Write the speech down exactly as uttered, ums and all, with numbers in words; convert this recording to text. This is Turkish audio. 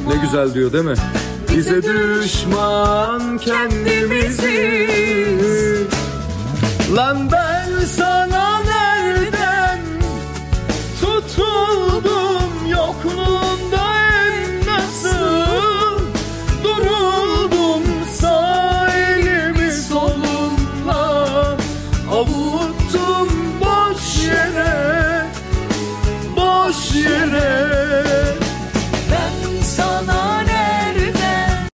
Ne güzel diyor değil mi? Bize düşman kendimizi. Lan ben sana nereden tutuldum, yokluğunda en nasıl duruldum, sağ elimi solumla avuttum boş yere, boş yere.